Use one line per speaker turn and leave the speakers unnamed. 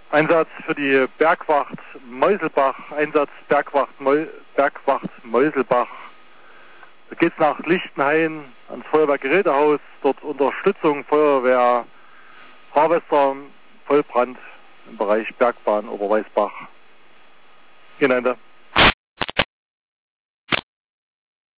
Einsatz für die Bergwacht Meuselbach, Einsatz Bergwacht Meuselbach. Da geht's nach Lichtenhain ans Feuerwehrgerätehaus, dort Unterstützung Feuerwehr Harvester, Vollbrand im Bereich Bergbahn Oberweißbach. Genannte.